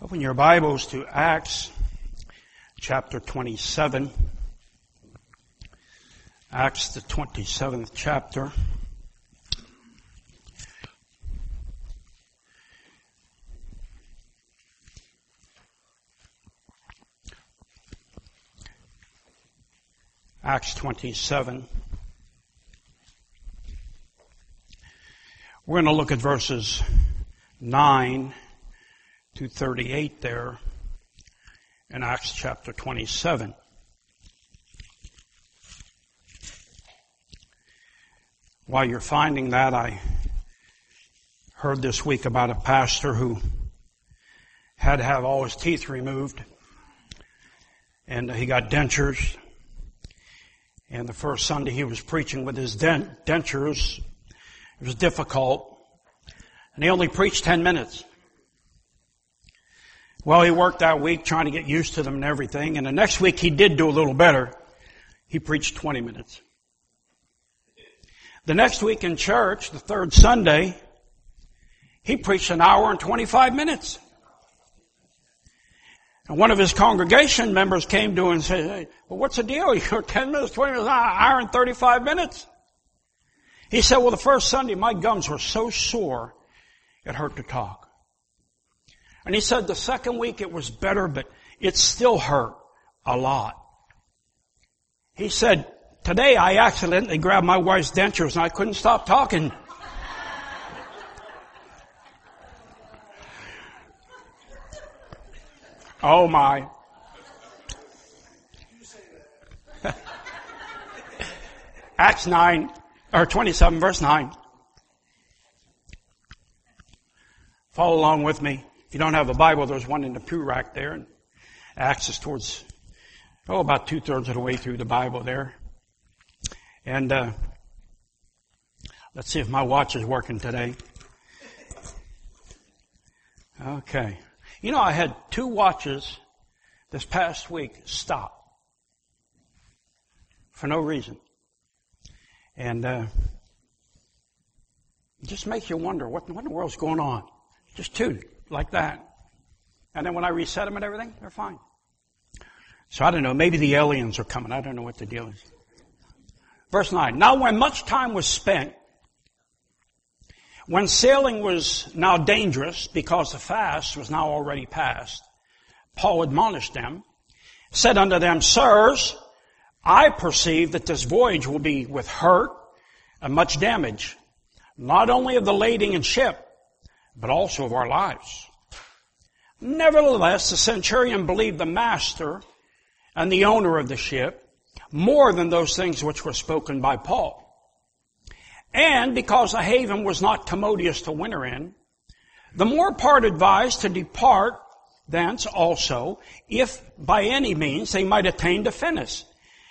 Open your Bibles to Acts chapter 27. Acts the 27th chapter. Acts 27. We're going to look at verses 9 to 38 there in Acts chapter 27. While you're finding that, I heard this week about a pastor who had to have all his teeth removed, and he got dentures. And the first Sunday he was preaching with his dentures, it was difficult, and he only preached 10 minutes. Well, he worked that week trying to get used to them and everything, and the next week he did do a little better. He preached 20 minutes. The next week in church, the third Sunday, he preached an hour and 25 minutes. And one of his congregation members came to him and said, "Hey, well, what's the deal? You're 10 minutes, 20 minutes, an hour and 35 minutes. He said, well, the first Sunday my gums were so sore it hurt to talk. And he said the second week it was better, but it still hurt a lot. He said, today I accidentally grabbed my wife's dentures and I couldn't stop talking. Oh my. Acts 9, or 27 verse 9. Follow along with me. If you don't have a Bible, there's one in the pew rack there. And Acts is towards, about 2/3 of the way through the Bible there. And let's see if my watch is working today. Okay. You know, I had 2 watches this past week stop for no reason. And it just makes you wonder, what in the world's going on? Just 2, like that. And then when I reset them and everything, they're fine. So I don't know, maybe the aliens are coming. I don't know what the deal is. Verse 9. Now when much time was spent, when sailing was now dangerous because the fast was now already past, Paul admonished them, said unto them, Sirs, I perceive that this voyage will be with hurt and much damage, not only of the lading and ship, but also of our lives. Nevertheless, the centurion believed the master and the owner of the ship more than those things which were spoken by Paul. And because the haven was not commodious to winter in, the more part advised to depart thence also, if by any means they might attain to Phoenice,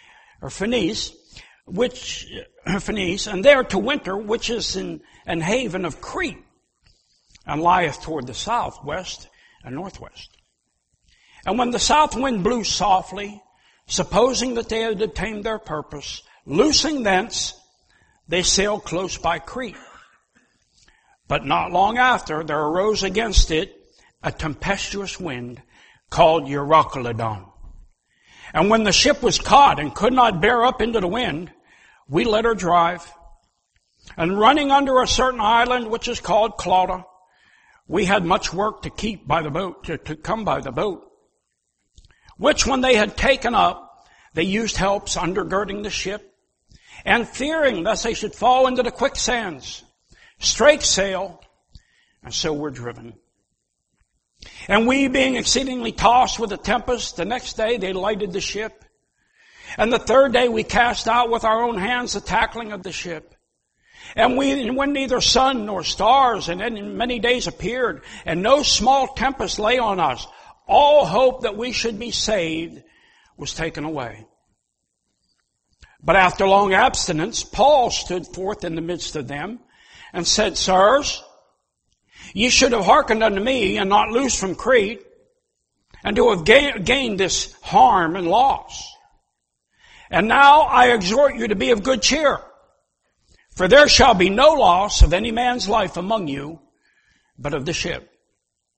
and there to winter, which is in an haven of Crete, and lieth toward the south, west, and northwest. And when the south wind blew softly, supposing that they had attained their purpose, loosing thence, they sailed close by Crete. But not long after, there arose against it a tempestuous wind called Euroclydon. And when the ship was caught and could not bear up into the wind, we let her drive. And running under a certain island which is called Clauda, we had much work to keep by the boat, to come by the boat. Which when they had taken up, they used helps undergirding the ship, and fearing lest they should fall into the quicksands, strake sail, and so were driven. And we being exceedingly tossed with a tempest, the next day they lighted the ship. And the third day we cast out with our own hands the tackling of the ship. And when neither sun nor stars and many days appeared, and no small tempest lay on us, all hope that we should be saved was taken away. But after long abstinence, Paul stood forth in the midst of them, and said, Sirs, ye should have hearkened unto me, and not loosed from Crete, and to have gained this harm and loss. And now I exhort you to be of good cheer. For there shall be no loss of any man's life among you, but of the ship.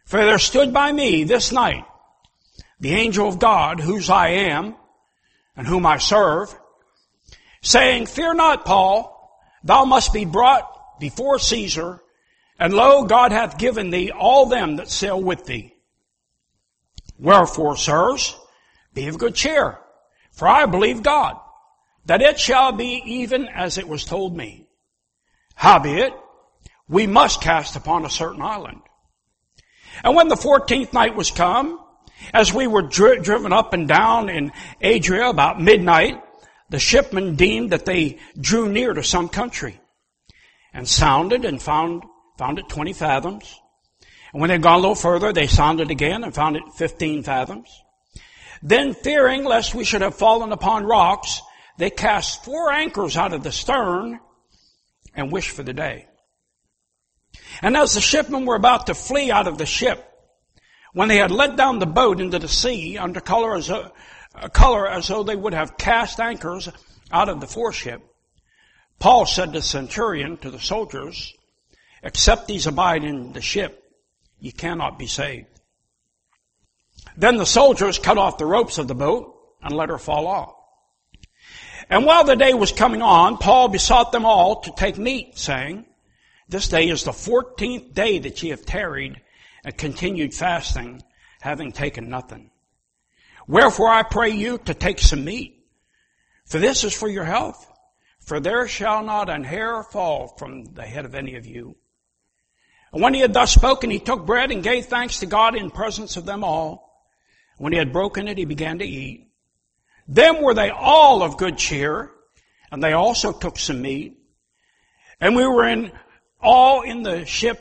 For there stood by me this night the angel of God, whose I am, and whom I serve, saying, Fear not, Paul, thou must be brought before Caesar, and lo, God hath given thee all them that sail with thee. Wherefore, sirs, be of good cheer, for I believe God, that it shall be even as it was told me. Howbeit, we must cast upon a certain island. And when the 14th night was come, as we were driven up and down in Adria about midnight, the shipmen deemed that they drew near to some country, and sounded and found it 20 fathoms. And when they had gone a little further, they sounded again and found it 15 fathoms. Then, fearing lest we should have fallen upon rocks, they cast 4 anchors out of the stern and wished for the day. And as the shipmen were about to flee out of the ship, when they had let down the boat into the sea under color as though they would have cast anchors out of the foreship, Paul said to the centurion, to the soldiers, Except these abide in the ship, ye cannot be saved. Then the soldiers cut off the ropes of the boat and let her fall off. And while the day was coming on, Paul besought them all to take meat, saying, This day is the 14th day that ye have tarried and continued fasting, having taken nothing. Wherefore I pray you to take some meat, for this is for your health. For there shall not an hair fall from the head of any of you. And when he had thus spoken, he took bread and gave thanks to God in presence of them all. When he had broken it, he began to eat. Then were they all of good cheer, and they also took some meat. And we were all in the ship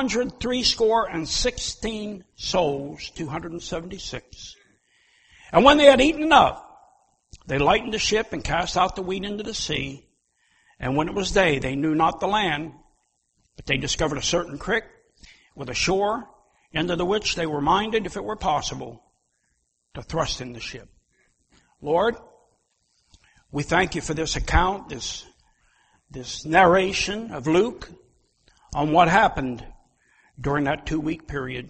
216 souls, 276. And when they had eaten enough, they lightened the ship and cast out the wheat into the sea. And when it was day, they knew not the land, but they discovered a certain creek with a shore, into the which they were minded, if it were possible, to thrust in the ship. Lord, we thank you for this account, this narration of Luke on what happened during that 2-week period.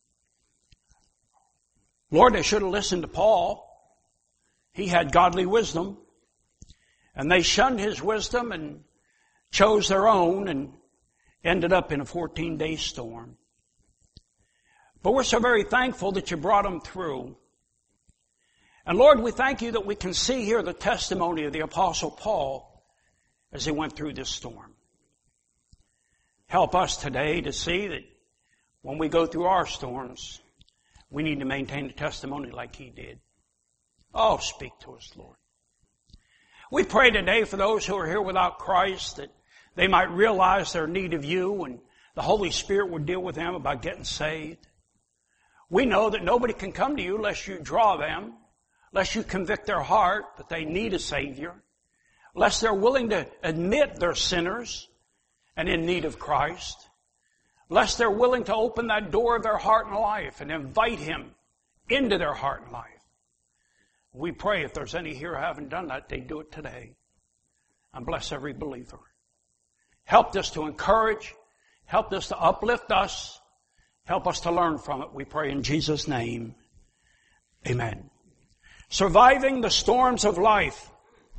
Lord, they should have listened to Paul. He had godly wisdom, and they shunned his wisdom and chose their own and ended up in a 14-day storm. But we're so very thankful that you brought them through. And Lord, we thank you that we can see here the testimony of the Apostle Paul as he went through this storm. Help us today to see that when we go through our storms, we need to maintain a testimony like he did. Oh, speak to us, Lord. We pray today for those who are here without Christ, that they might realize their need of you and the Holy Spirit would deal with them about getting saved. We know that nobody can come to you unless you draw them, unless you convict their heart that they need a Savior, unless they're willing to admit they're sinners and in need of Christ, unless they're willing to open that door of their heart and life and invite Him into their heart and life. We pray if there's any here who haven't done that, they do it today. And bless every believer. Help us to encourage. Help us to uplift us. Help us to learn from it. We pray in Jesus' name. Amen. Surviving the storms of life.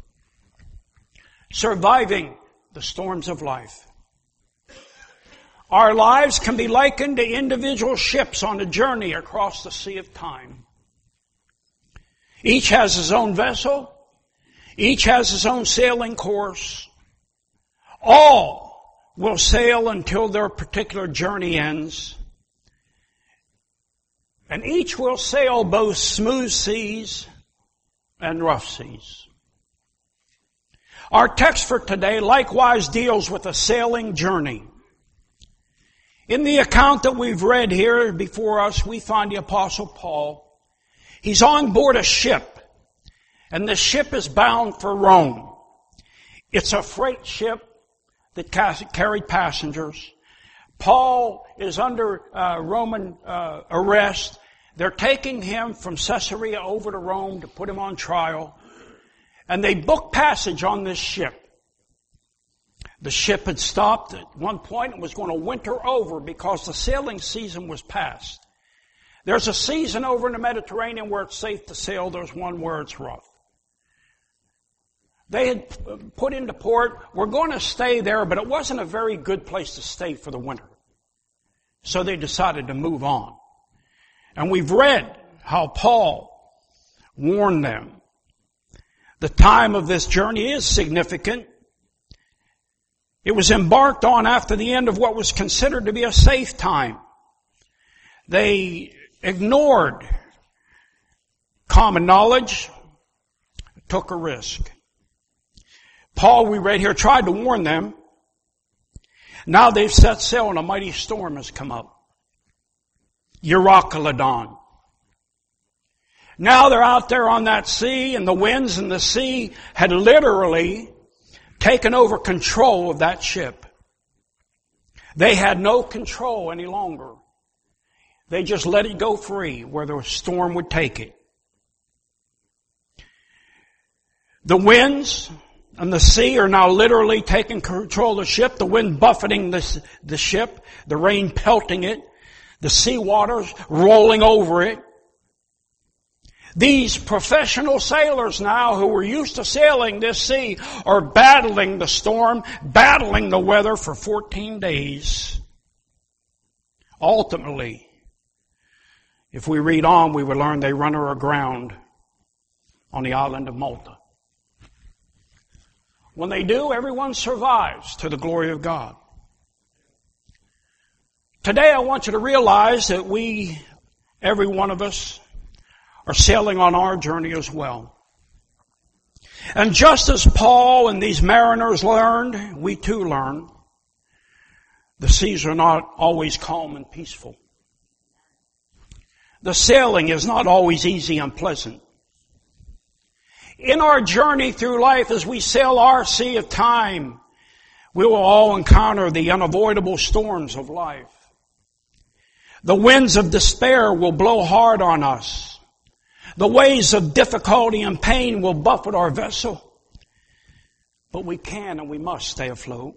Surviving the storms of life. Our lives can be likened to individual ships on a journey across the sea of time. Each has his own vessel. Each has his own sailing course. All will sail until their particular journey ends. And each will sail both smooth seas and rough seas. Our text for today likewise deals with a sailing journey. In the account that we've read here before us, we find the Apostle Paul. He's on board a ship, and the ship is bound for Rome. It's a freight ship that carried passengers. Paul is under Roman arrest. They're taking him from Caesarea over to Rome to put him on trial. And they book passage on this ship. The ship had stopped at one point and was going to winter over because the sailing season was past. There's a season over in the Mediterranean where it's safe to sail. There's one where it's rough. They had put into port, we're going to stay there, but it wasn't a very good place to stay for the winter. So they decided to move on. And we've read how Paul warned them. The time of this journey is significant. It was embarked on after the end of what was considered to be a safe time. They ignored common knowledge, took a risk. Paul, we read here, tried to warn them. Now they've set sail and a mighty storm has come up. Euroclydon. Now they're out there on that sea, and the winds and the sea had literally taken over control of that ship. They had no control any longer. They just let it go free where the storm would take it. The winds and the sea are now literally taking control of the ship. The wind buffeting the ship, the rain pelting it, the sea waters rolling over it. These professional sailors now who were used to sailing this sea are battling the storm, battling the weather for 14 days. Ultimately, if we read on, we would learn they run her aground on the island of Malta. When they do, everyone survives to the glory of God. Today I want you to realize that we, every one of us, are sailing on our journey as well. And just as Paul and these mariners learned, we too learn, the seas are not always calm and peaceful. The sailing is not always easy and pleasant. In our journey through life, as we sail our sea of time, we will all encounter the unavoidable storms of life. The winds of despair will blow hard on us. The waves of difficulty and pain will buffet our vessel. But we can and we must stay afloat.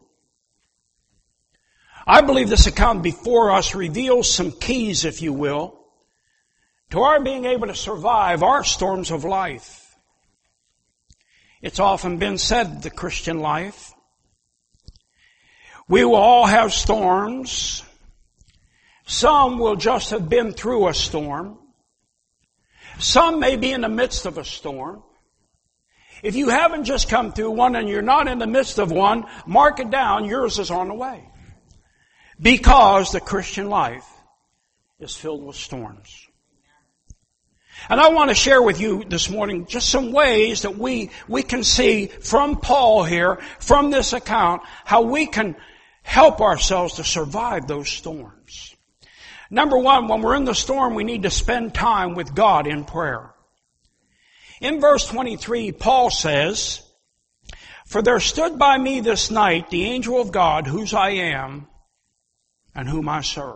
I believe this account before us reveals some keys, if you will, to our being able to survive our storms of life. It's often been said, the Christian life, we will all have storms. Some will just have been through a storm. Some may be in the midst of a storm. If you haven't just come through one and you're not in the midst of one, mark it down, yours is on the way. Because the Christian life is filled with storms. And I want to share with you this morning just some ways that we can see from Paul here, from this account, how we can help ourselves to survive those storms. Number one, when we're in the storm, we need to spend time with God in prayer. In verse 23, Paul says, "For there stood by me this night the angel of God, whose I am and whom I serve."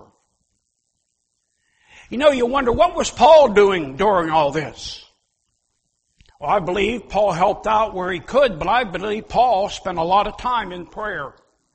You know, you wonder, what was Paul doing during all this? Well, I believe Paul helped out where he could, but I believe Paul spent a lot of time in prayer.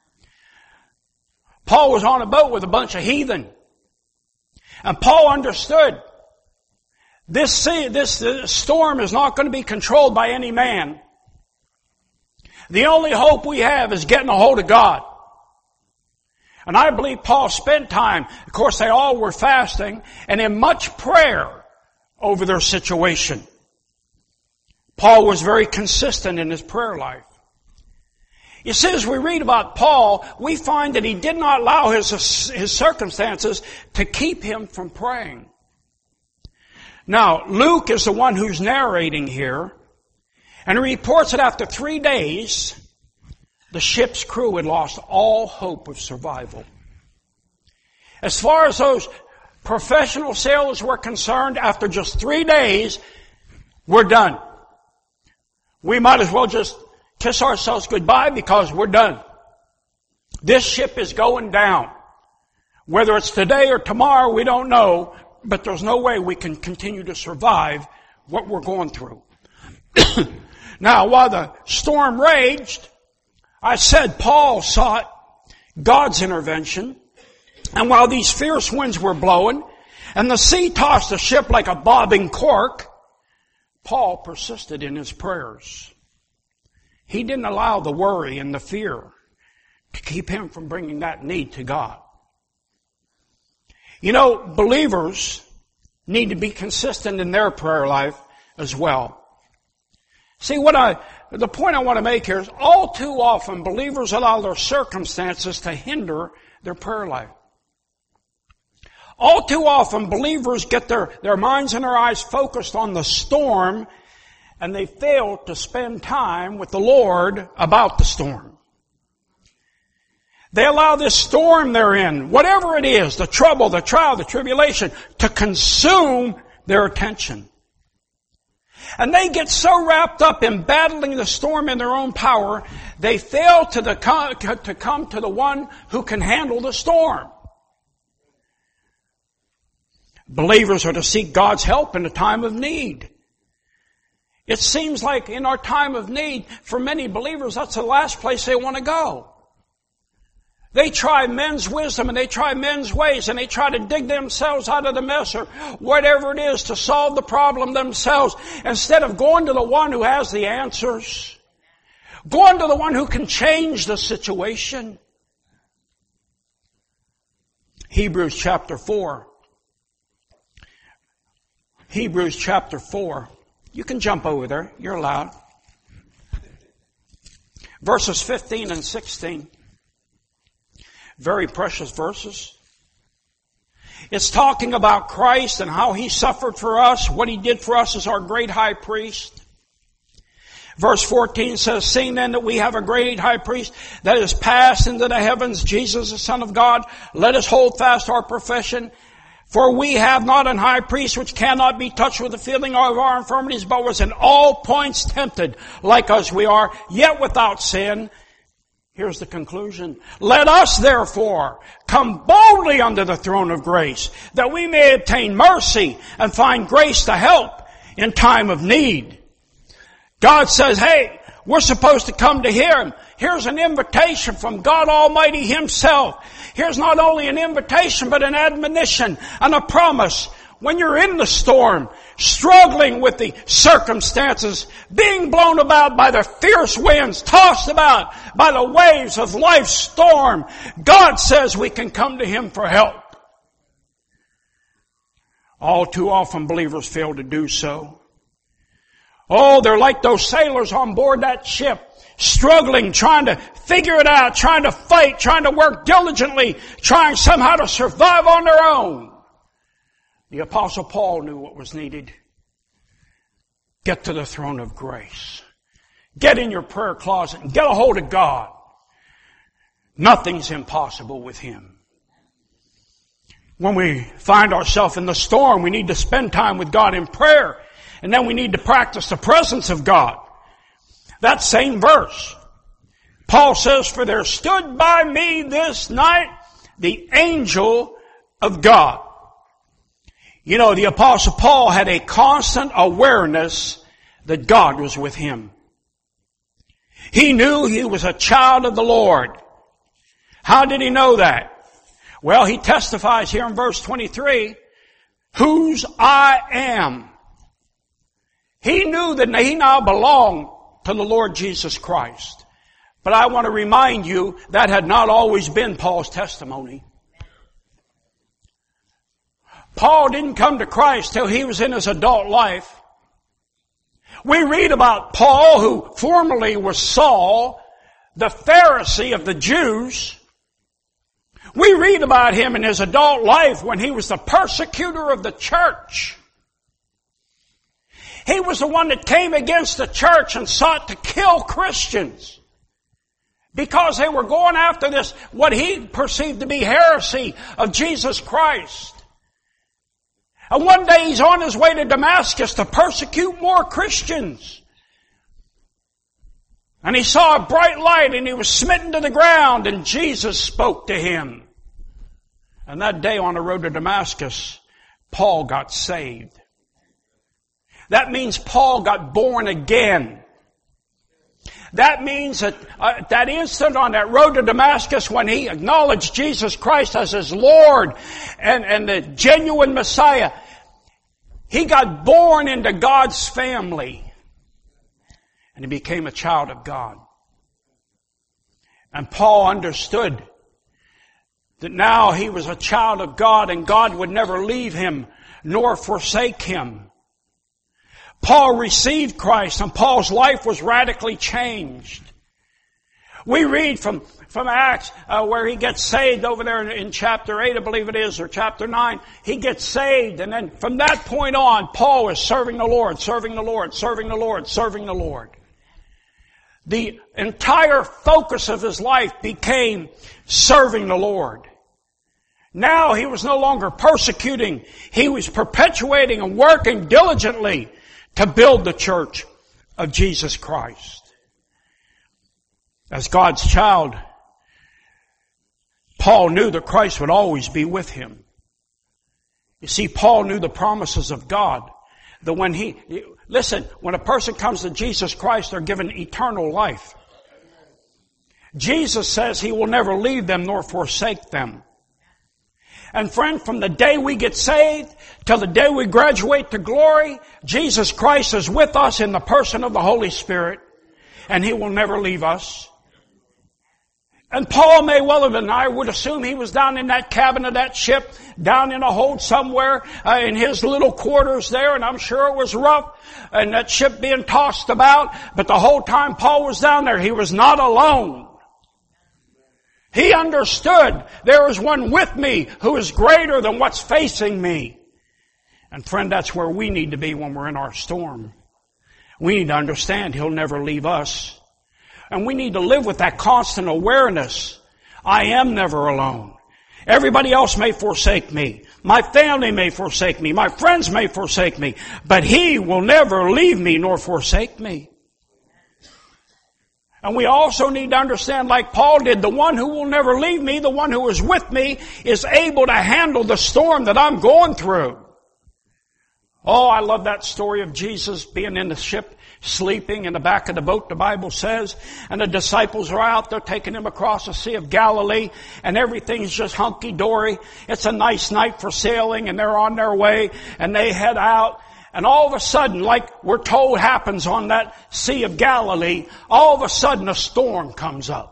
Paul was on a boat with a bunch of heathen. And Paul understood this storm is not going to be controlled by any man. The only hope we have is getting a hold of God. And I believe Paul spent time, of course they all were fasting, and in much prayer over their situation. Paul was very consistent in his prayer life. You see, as we read about Paul, we find that he did not allow his circumstances to keep him from praying. Now, Luke is the one who's narrating here, and he reports that after 3 days, the ship's crew had lost all hope of survival. As far as those professional sailors were concerned, after just 3 days, we're done. We might as well just kiss ourselves goodbye because we're done. This ship is going down. Whether it's today or tomorrow, we don't know, but there's no way we can continue to survive what we're going through. Now, while the storm raged, I said Paul sought God's intervention, and while these fierce winds were blowing, and the sea tossed the ship like a bobbing cork, Paul persisted in his prayers. He didn't allow the worry and the fear to keep him from bringing that need to God. You know, believers need to be consistent in their prayer life as well. See, the point I want to make here is all too often believers allow their circumstances to hinder their prayer life. All too often believers get their minds and their eyes focused on the storm, and they fail to spend time with the Lord about the storm. They allow this storm they're in, whatever it is, the trouble, the trial, the tribulation, to consume their attention. And they get so wrapped up in battling the storm in their own power, they fail to come to the one who can handle the storm. Believers are to seek God's help in a time of need. It seems like in our time of need, for many believers, that's the last place they want to go. They try men's wisdom and they try men's ways and they try to dig themselves out of the mess or whatever it is to solve the problem themselves instead of going to the one who has the answers. Going to the one who can change the situation. Hebrews chapter 4. Hebrews chapter 4. You can jump over there. You're allowed. Verses 15 and 16. Very precious verses. It's talking about Christ and how He suffered for us, what He did for us as our great high priest. Verse 14 says, "Seeing then that we have a great high priest that is passed into the heavens, Jesus the Son of God, let us hold fast our profession. For we have not an high priest which cannot be touched with the feeling of our infirmities, but was in all points tempted, like us we are, yet without sin." Here's the conclusion. "Let us therefore come boldly unto the throne of grace, that we may obtain mercy and find grace to help in time of need." God says, hey, we're supposed to come to Him. Here's an invitation from God Almighty Himself. Here's not only an invitation, but an admonition and a promise. When you're in the storm, struggling with the circumstances, being blown about by the fierce winds, tossed about by the waves of life's storm, God says we can come to Him for help. All too often believers fail to do so. Oh, they're like those sailors on board that ship, struggling, trying to figure it out, trying to fight, trying to work diligently, trying somehow to survive on their own. The Apostle Paul knew what was needed. Get to the throne of grace. Get in your prayer closet and get a hold of God. Nothing's impossible with Him. When we find ourselves in the storm, we need to spend time with God in prayer. And then we need to practice the presence of God. That same verse. Paul says, "For there stood by me this night the angel of God." You know, the Apostle Paul had a constant awareness that God was with him. He knew he was a child of the Lord. How did he know that? Well, he testifies here in verse 23, "Whose I am." He knew that he now belonged to the Lord Jesus Christ. But I want to remind you, that had not always been Paul's testimony. Paul didn't come to Christ till he was in his adult life. We read about Paul, who formerly was Saul, the Pharisee of the Jews. We read about him in his adult life when he was the persecutor of the church. He was the one that came against the church and sought to kill Christians because they were going after this, what he perceived to be heresy of Jesus Christ. And one day he's on his way to Damascus to persecute more Christians. And he saw a bright light and he was smitten to the ground and Jesus spoke to him. And that day on the road to Damascus, Paul got saved. That means Paul got born again. That means that that instant on that road to Damascus when he acknowledged Jesus Christ as his Lord and the genuine Messiah, he got born into God's family and he became a child of God. And Paul understood that now he was a child of God and God would never leave him nor forsake him. Paul received Christ and Paul's life was radically changed. We read from Acts where he gets saved over there in chapter 8, I believe it is, or chapter 9. He gets saved, and then from that point on, Paul is serving the Lord, serving the Lord, serving the Lord, serving the Lord. The entire focus of his life became serving the Lord. Now he was no longer persecuting. He was perpetuating and working diligently to build the church of Jesus Christ. As God's child, Paul knew that Christ would always be with him. You see, Paul knew the promises of God. That when when a person comes to Jesus Christ, they're given eternal life. Jesus says he will never leave them nor forsake them. And friend, from the day we get saved till the day we graduate to glory, Jesus Christ is with us in the person of the Holy Spirit, and he will never leave us. And Paul may well have been, I would assume he was down in that cabin of that ship, down in a hold somewhere, in his little quarters there, and I'm sure it was rough, and that ship being tossed about, but the whole time Paul was down there, he was not alone. He understood there is one with me who is greater than what's facing me. And friend, that's where we need to be when we're in our storm. We need to understand he'll never leave us. And we need to live with that constant awareness. I am never alone. Everybody else may forsake me. My family may forsake me. My friends may forsake me. But he will never leave me nor forsake me. And we also need to understand, like Paul did, the one who will never leave me, the one who is with me, is able to handle the storm that I'm going through. Oh, I love that story of Jesus being in the ship, sleeping in the back of the boat, the Bible says. And the disciples are out there taking him across the Sea of Galilee. And everything's just hunky-dory. It's a nice night for sailing, and they're on their way. And they head out. And all of a sudden, like we're told happens on that Sea of Galilee, all of a sudden a storm comes up.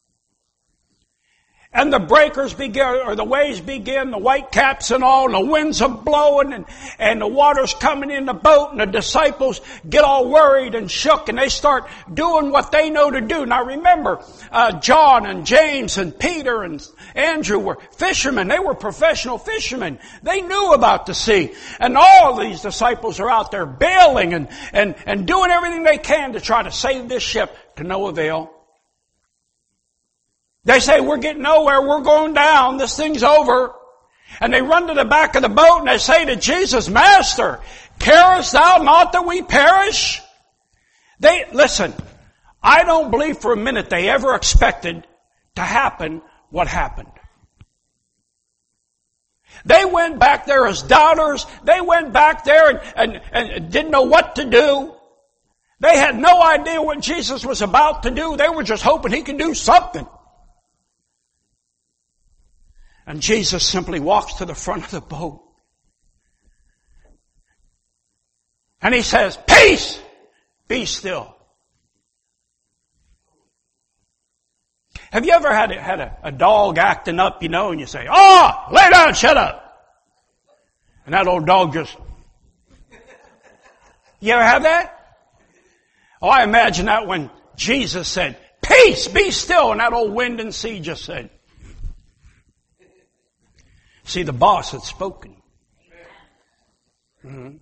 And the breakers begin, or the waves begin, the whitecaps and all, and the winds are blowing, and the water's coming in the boat, and the disciples get all worried and shook, and they start doing what they know to do. Now remember, John and James and Peter and Andrew were fishermen. They were professional fishermen. They knew about the sea. And all of these disciples are out there bailing and doing everything they can to try to save this ship, to no avail. They say, we're getting nowhere, we're going down, this thing's over. And they run to the back of the boat and they say to Jesus, Master, carest thou not that we perish? Listen, I don't believe for a minute they ever expected to happen what happened. They went back there as doubters. They went back there and didn't know what to do. They had no idea what Jesus was about to do. They were just hoping he could do something. And Jesus simply walks to the front of the boat. And he says, Peace! Be still. Have you ever had a dog acting up, and you say, Oh, lay down, shut up. And that old dog just... You ever have that? Oh, I imagine that when Jesus said, Peace! Be still. And that old wind and sea just said... See, the boss had spoken. Mm-hmm.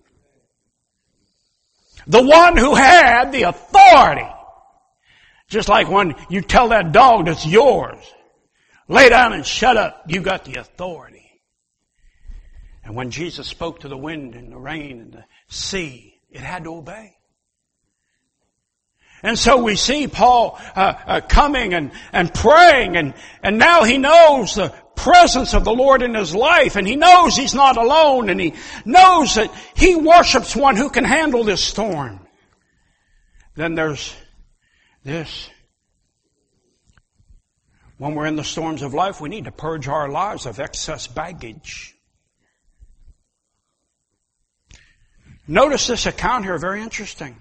The one who had the authority. Just like when you tell that dog that's yours, lay down and shut up, you got the authority. And when Jesus spoke to the wind and the rain and the sea, it had to obey. And so we see Paul coming and praying, and now he knows the presence of the Lord in his life, and he knows he's not alone, and he knows that he worships one who can handle this storm. Then there's this. When we're in the storms of life, we need to purge our lives of excess baggage. Notice this account here, very interesting.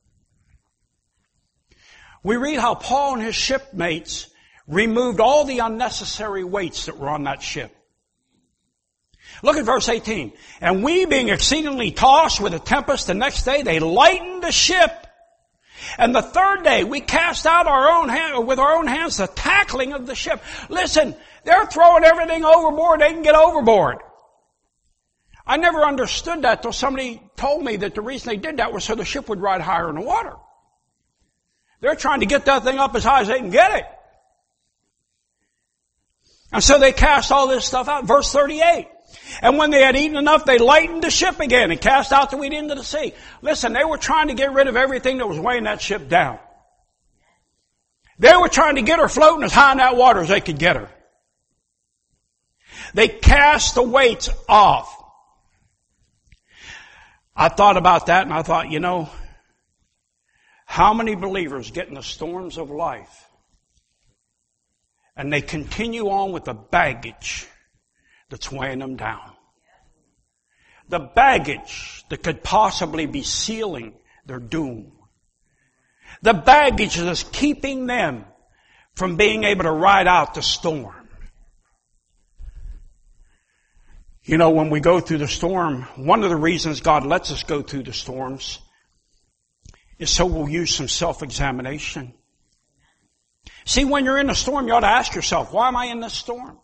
We read how Paul and his shipmates removed all the unnecessary weights that were on that ship. Look at verse 18. And we, being exceedingly tossed with a tempest, the next day they lightened the ship. And the third day we cast out with our own hands the tackling of the ship. Listen, they're throwing everything overboard they can get overboard. I never understood that till somebody told me that the reason they did that was so the ship would ride higher in the water. They're trying to get that thing up as high as they can get it. And so they cast all this stuff out. Verse 38. And when they had eaten enough, they lightened the ship again and cast out the wheat into the sea. Listen, they were trying to get rid of everything that was weighing that ship down. They were trying to get her floating as high in that water as they could get her. They cast the weights off. I thought about that and I thought, how many believers get in the storms of life and they continue on with the baggage that's weighing them down? The baggage that could possibly be sealing their doom. The baggage that's keeping them from being able to ride out the storm. When we go through the storm, one of the reasons God lets us go through the storms is so we'll use some self-examination. See, when you're in a storm, you ought to ask yourself, why am I in this storm?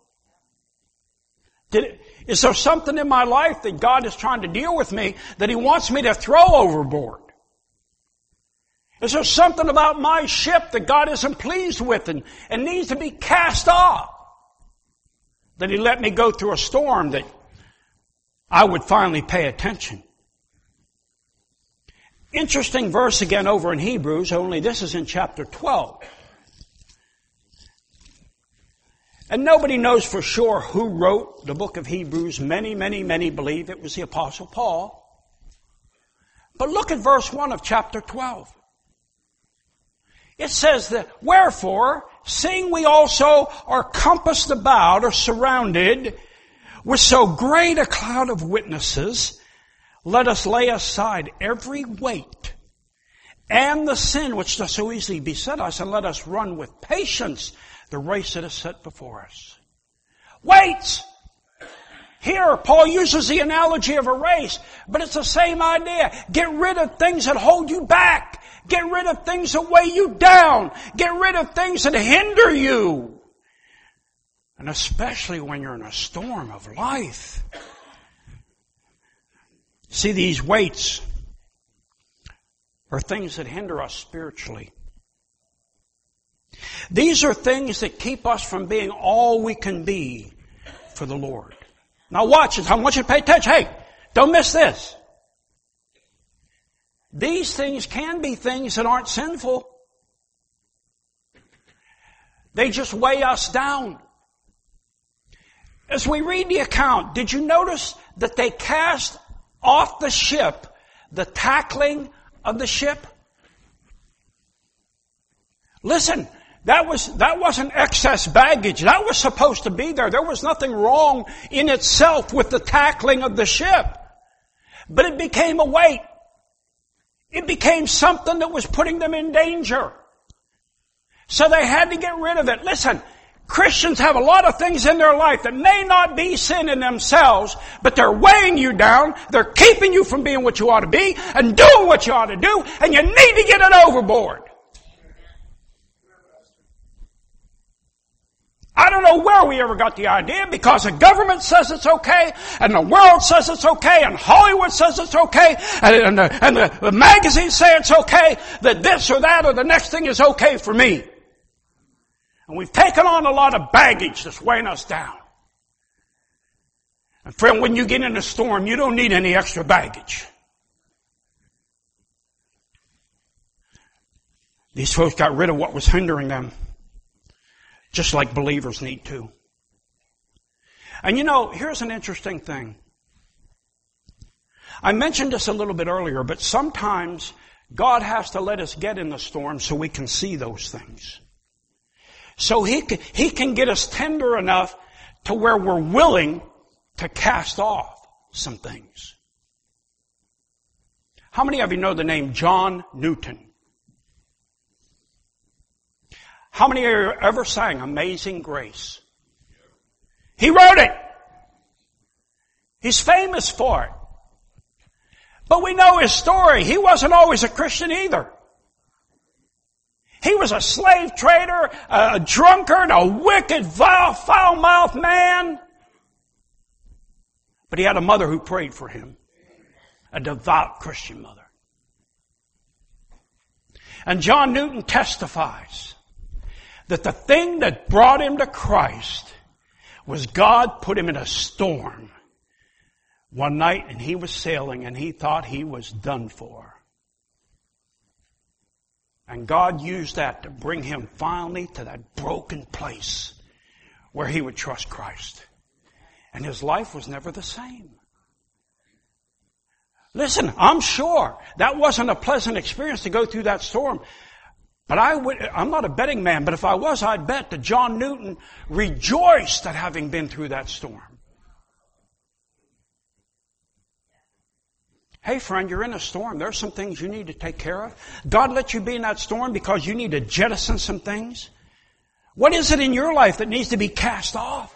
Is there something in my life that God is trying to deal with me that He wants me to throw overboard? Is there something about my ship that God isn't pleased with and needs to be cast off? That He let me go through a storm that I would finally pay attention. Interesting verse again over in Hebrews, only this is in chapter 12. And nobody knows for sure who wrote the book of Hebrews. Many believe it was the Apostle Paul. But look at verse 1 of chapter 12. It says that, wherefore, seeing we also are compassed about or surrounded with so great a cloud of witnesses, let us lay aside every weight and the sin which does so easily beset us, and let us run with patience the race that is set before us. Weights! Here, Paul uses the analogy of a race, but it's the same idea. Get rid of things that hold you back. Get rid of things that weigh you down. Get rid of things that hinder you. And especially when you're in a storm of life. See, these weights are things that hinder us spiritually. These are things that keep us from being all we can be for the Lord. Now watch it. I want you to pay attention. Hey, don't miss this. These things can be things that aren't sinful. They just weigh us down. As we read the account, did you notice that they cast off the ship the tackling of the ship? Listen, that wasn't excess baggage. That was supposed to be there. There was nothing wrong in itself with the tackling of the ship. But it became a weight. It became something that was putting them in danger. So they had to get rid of it. Listen, Christians have a lot of things in their life that may not be sin in themselves, but they're weighing you down. They're keeping you from being what you ought to be and doing what you ought to do, and you need to get it overboard. I don't know where we ever got the idea, because the government says it's okay, and the world says it's okay, and Hollywood says it's okay, and the magazines say it's okay, that this or that or the next thing is okay for me. And we've taken on a lot of baggage that's weighing us down. And friend, when you get in a storm, you don't need any extra baggage. These folks got rid of what was hindering them, just like believers need to. And here's an interesting thing. I mentioned this a little bit earlier, but sometimes God has to let us get in the storm so we can see those things. So He can get us tender enough to where we're willing to cast off some things. How many of you know the name John Newton? How many of you ever sang Amazing Grace? He wrote it. He's famous for it. But we know his story. He wasn't always a Christian either. He was a slave trader, a drunkard, a wicked, vile, foul-mouthed man. But he had a mother who prayed for him. A devout Christian mother. And John Newton testifies that the thing that brought him to Christ was God put him in a storm one night, and he was sailing and he thought he was done for. And God used that to bring him finally to that broken place where he would trust Christ. And his life was never the same. Listen, I'm sure that wasn't a pleasant experience to go through that storm. But I'm not a betting man, but if I was, I'd bet that John Newton rejoiced at having been through that storm. Hey friend, you're in a storm. There's some things you need to take care of. God let you be in that storm because you need to jettison some things. What is it in your life that needs to be cast off?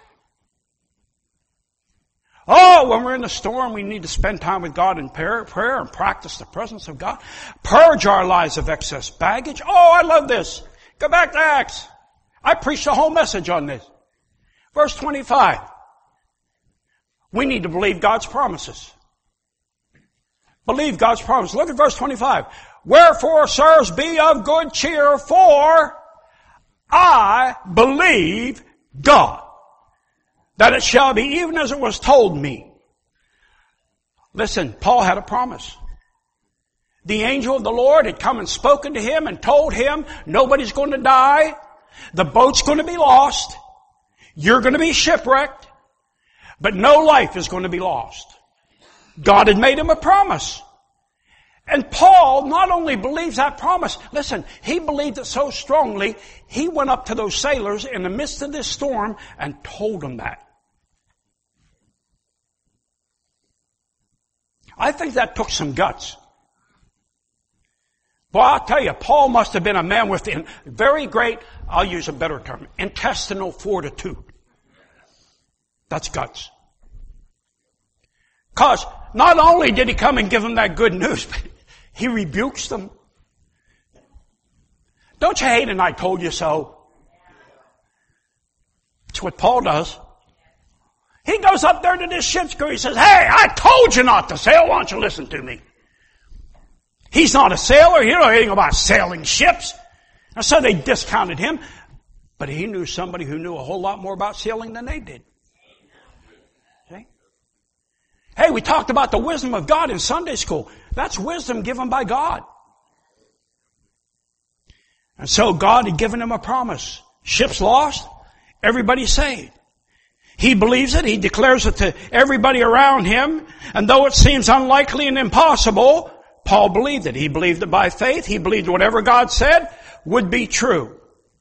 Oh, when we're in a storm, we need to spend time with God in prayer and practice the presence of God. Purge our lives of excess baggage. Oh, I love this. Go back to Acts. I preached a whole message on this. Verse 25. We need to believe God's promises. Believe God's promise. Look at verse 25. Wherefore, sirs, be of good cheer, for I believe God, that it shall be even as it was told me. Listen, Paul had a promise. The angel of the Lord had come and spoken to him and told him, nobody's going to die. The boat's going to be lost. You're going to be shipwrecked. But no life is going to be lost. God had made him a promise. And Paul not only believes that promise, listen, he believed it so strongly, he went up to those sailors in the midst of this storm and told them that. I think that took some guts. Well, I'll tell you, Paul must have been a man with very great, I'll use a better term, intestinal fortitude. That's guts. Because not only did he come and give them that good news, but he rebukes them. Don't you hate and I told you so? That's what Paul does. He goes up there to this ship's crew. He says, hey, I told you not to sail. Why don't you listen to me? He's not a sailor. He don't know anything about sailing ships. And so they discounted him. But he knew somebody who knew a whole lot more about sailing than they did. See? Hey, we talked about the wisdom of God in Sunday school. That's wisdom given by God. And so God had given him a promise. Ship's lost. Everybody saved. He believes it. He declares it to everybody around him. And though it seems unlikely and impossible, Paul believed it. He believed it by faith. He believed whatever God said would be true.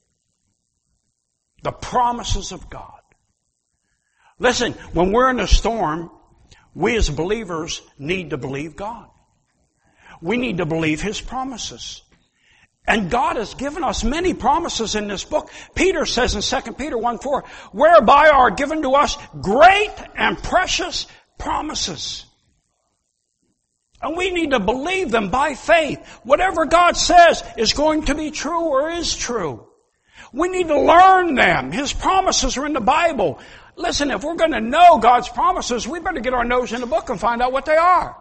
The promises of God. Listen, when we're in a storm, we as believers need to believe God. We need to believe His promises. And God has given us many promises in this book. Peter says in 2 Peter 1:4, whereby are given to us great and precious promises. And we need to believe them by faith. Whatever God says is going to be true or is true. We need to learn them. His promises are in the Bible. Listen, if we're going to know God's promises, we better get our nose in the book and find out what they are.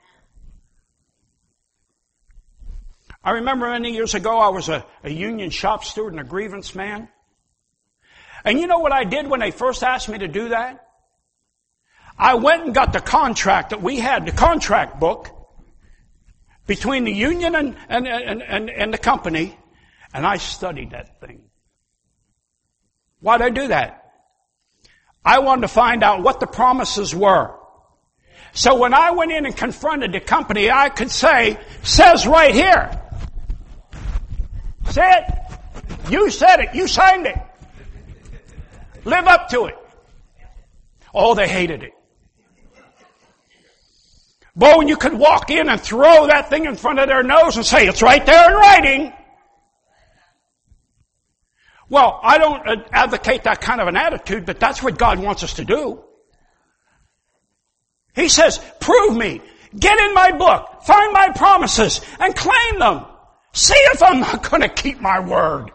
I remember many years ago I was a union shop steward and a grievance man. And you know what I did when they first asked me to do that? I went and got the contract that we had, the contract book, between the union and the company, and I studied that thing. Why'd I do that? I wanted to find out what the promises were, So when I went in and confronted the company, I could say, says right here. Say it. You said it. You signed it. Live up to it. Oh, they hated it. Boy, when you could walk in and throw that thing in front of their nose and say, it's right there in writing. Well, I don't advocate that kind of an attitude, but that's what God wants us to do. He says, prove me. Get in my book. Find my promises and claim them. See if I'm not going to keep my word.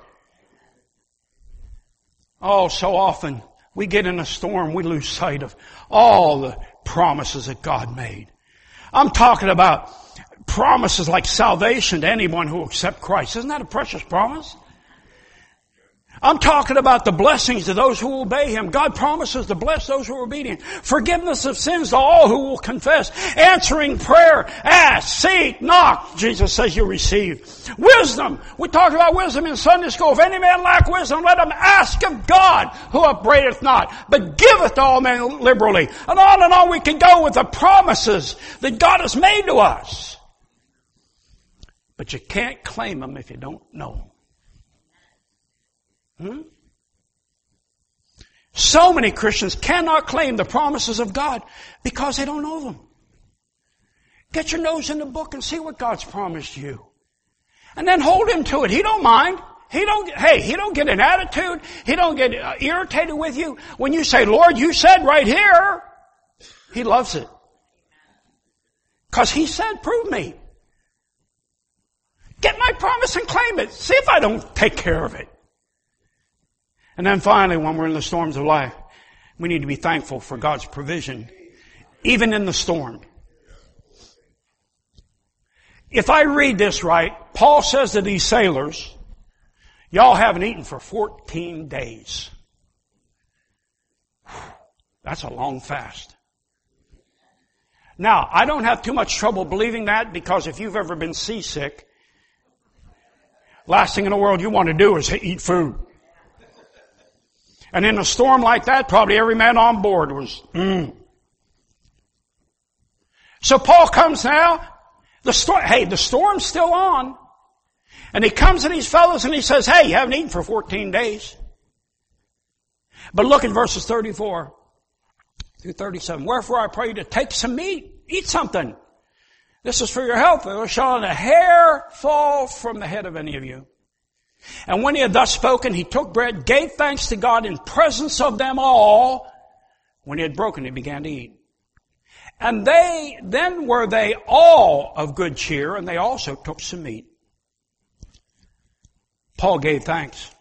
Oh, so often we get in a storm, we lose sight of all the promises that God made. I'm talking about promises like salvation to anyone who will accept Christ. Isn't that a precious promise? I'm talking about the blessings to those who obey Him. God promises to bless those who are obedient. Forgiveness of sins to all who will confess. Answering prayer. Ask, seek, knock. Jesus says you receive. Wisdom. We talked about wisdom in Sunday school. If any man lack wisdom, let him ask of God, who upbraideth not, but giveth to all men liberally. And on we can go with the promises that God has made to us. But you can't claim them if you don't know them. So many Christians cannot claim the promises of God because they don't know them. Get your nose in the book and see what God's promised you. And then hold Him to it. He don't mind. He don't get an attitude. He don't get irritated with you. When you say, Lord, you said right here, He loves it. Because He said, prove me. Get my promise and claim it. See if I don't take care of it. And then finally, when we're in the storms of life, we need to be thankful for God's provision, even in the storm. If I read this right, Paul says to these sailors, y'all haven't eaten for 14 days. That's a long fast. Now, I don't have too much trouble believing that because if you've ever been seasick, last thing in the world you want to do is eat food. And in a storm like that, probably every man on board was, So Paul comes now. The storm's still on. And he comes to these fellows and he says, hey, you haven't eaten for 14 days. But look at verses 34 through 37. Wherefore I pray you to take some meat. Eat something. This is for your health. There shall not a hair fall from the head of any of you. And when he had thus spoken, he took bread, gave thanks to God in presence of them all. When he had broken, he began to eat. And then were they all of good cheer, and they also took some meat. Paul gave thanks.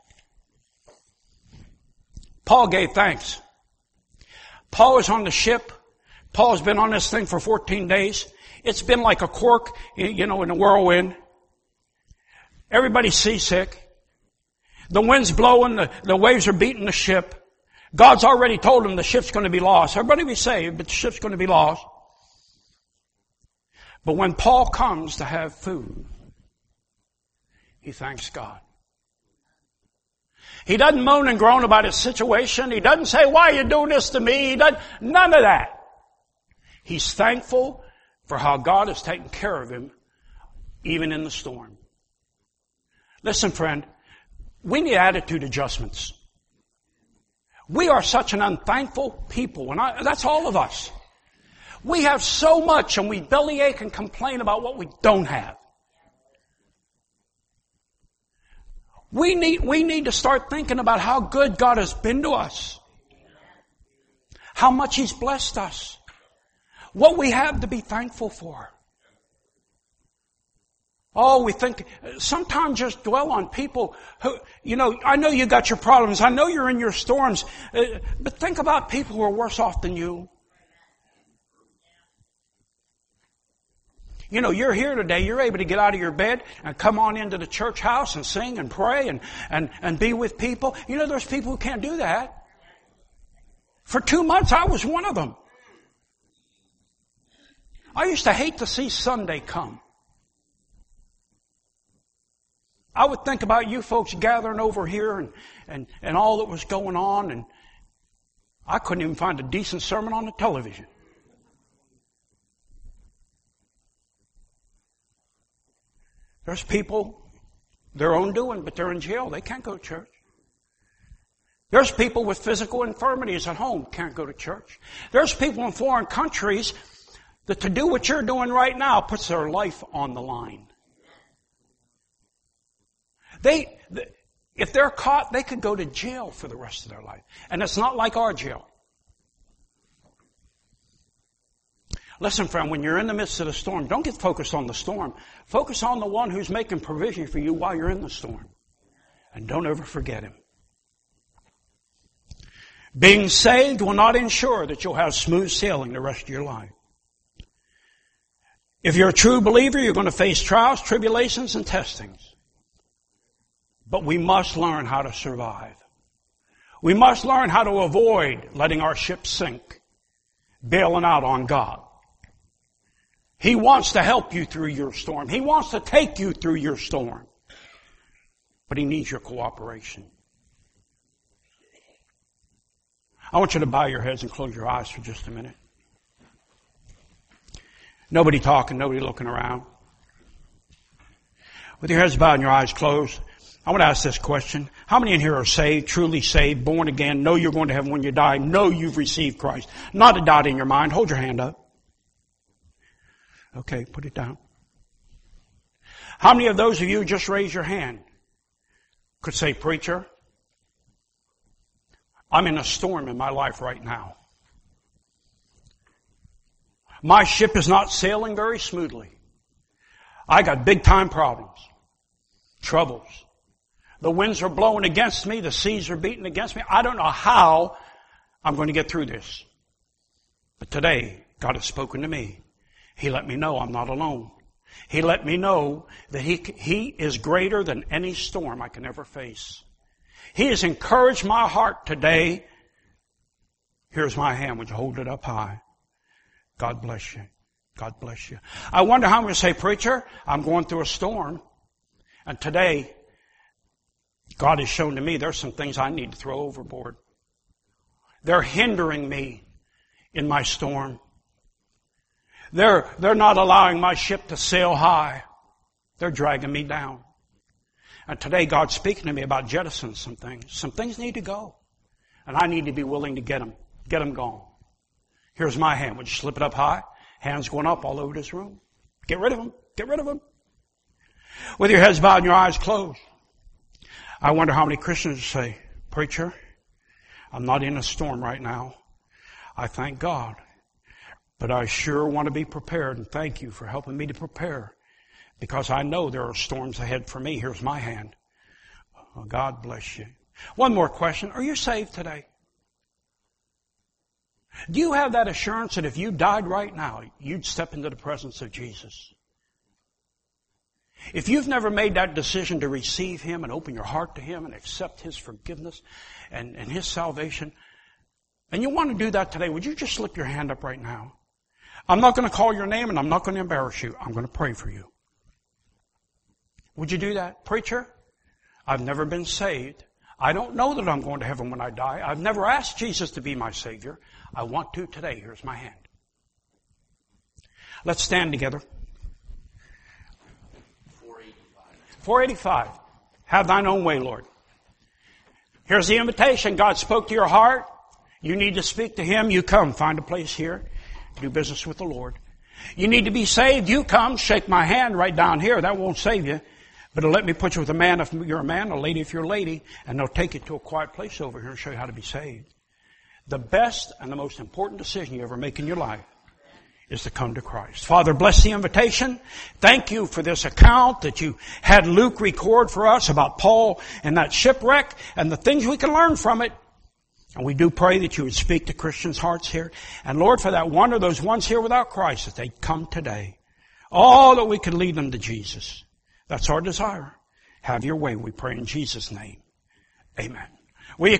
Paul gave thanks. Paul is on the ship. Paul has been on this thing for 14 days. It's been like a cork, in a whirlwind. Everybody's seasick. The wind's blowing, the waves are beating the ship. God's already told him the ship's going to be lost. Everybody be saved, but the ship's going to be lost. But when Paul comes to have food, he thanks God. He doesn't moan and groan about his situation. He doesn't say, why are you doing this to me? None of that. He's thankful for how God has taken care of him, even in the storm. Listen, friend, we need attitude adjustments. We are such an unthankful people, and that's all of us. We have so much, and we bellyache and complain about what we don't have. We need to start thinking about how good God has been to us. How much He's blessed us. What we have to be thankful for. Oh, we think, sometimes just dwell on people who, I know you got your problems. I know you're in your storms. But think about people who are worse off than you. You're here today. You're able to get out of your bed and come on into the church house and sing and pray and be with people. There's people who can't do that. For 2 months, I was one of them. I used to hate to see Sunday come. I would think about you folks gathering over here and all that was going on, and I couldn't even find a decent sermon on the television. There's people, their own doing, but they're in jail. They can't go to church. There's people with physical infirmities at home, can't go to church. There's people in foreign countries that to do what you're doing right now puts their life on the line. If they're caught, they could go to jail for the rest of their life. And it's not like our jail. Listen, friend, when you're in the midst of the storm, don't get focused on the storm. Focus on the one who's making provision for you while you're in the storm. And don't ever forget him. Being saved will not ensure that you'll have smooth sailing the rest of your life. If you're a true believer, you're going to face trials, tribulations, and testings. But we must learn how to survive. We must learn how to avoid letting our ship sink, bailing out on God. He wants to help you through your storm. He wants to take you through your storm. But he needs your cooperation. I want you to bow your heads and close your eyes for just a minute. Nobody talking, nobody looking around. With your heads bowed and your eyes closed, I want to ask this question. How many in here are saved, truly saved, born again, know you're going to heaven when you die, know you've received Christ? Not a doubt in your mind. Hold your hand up. Okay, put it down. How many of those of you just raise your hand could say, preacher, I'm in a storm in my life right now. My ship is not sailing very smoothly. I got big time problems, troubles. The winds are blowing against me. The seas are beating against me. I don't know how I'm going to get through this. But today, God has spoken to me. He let me know I'm not alone. He let me know that He is greater than any storm I can ever face. He has encouraged my heart today. Here's my hand. Would you hold it up high? God bless you. God bless you. I wonder how I'm going to say, preacher, I'm going through a storm. And today, God has shown to me there's some things I need to throw overboard. They're hindering me in my storm. They're not allowing my ship to sail high. They're dragging me down. And today God's speaking to me about jettisoning some things. Some things need to go. And I need to be willing to get them gone. Here's my hand. Would you slip it up high? Hands going up all over this room. Get rid of them. Get rid of them. With your heads bowed and your eyes closed. I wonder how many Christians say, preacher, I'm not in a storm right now. I thank God. But I sure want to be prepared, and thank you for helping me to prepare. Because I know there are storms ahead for me. Here's my hand. Oh, God bless you. One more question. Are you saved today? Do you have that assurance that if you died right now, you'd step into the presence of Jesus? If you've never made that decision to receive Him and open your heart to Him and accept His forgiveness and His salvation, and you want to do that today, would you just slip your hand up right now? I'm not going to call your name and I'm not going to embarrass you. I'm going to pray for you. Would you do that? Preacher, I've never been saved. I don't know that I'm going to heaven when I die. I've never asked Jesus to be my Savior. I want to today. Here's my hand. Let's stand together. 485. Have thine own way, Lord. Here's the invitation. God spoke to your heart. You need to speak to Him. You come. Find a place here. Do business with the Lord. You need to be saved. You come. Shake my hand right down here. That won't save you. But it'll let me put you with a man if you're a man, a lady if you're a lady, and they'll take you to a quiet place over here and show you how to be saved. The best and the most important decision you ever make in your life is to come to Christ. Father, bless the invitation. Thank you for this account that you had Luke record for us about Paul and that shipwreck and the things we can learn from it. And we do pray that you would speak to Christians' hearts here. And Lord, for that one or those ones here without Christ, that they'd come today. All that we could lead them to Jesus. That's our desire. Have your way, we pray in Jesus' name. Amen.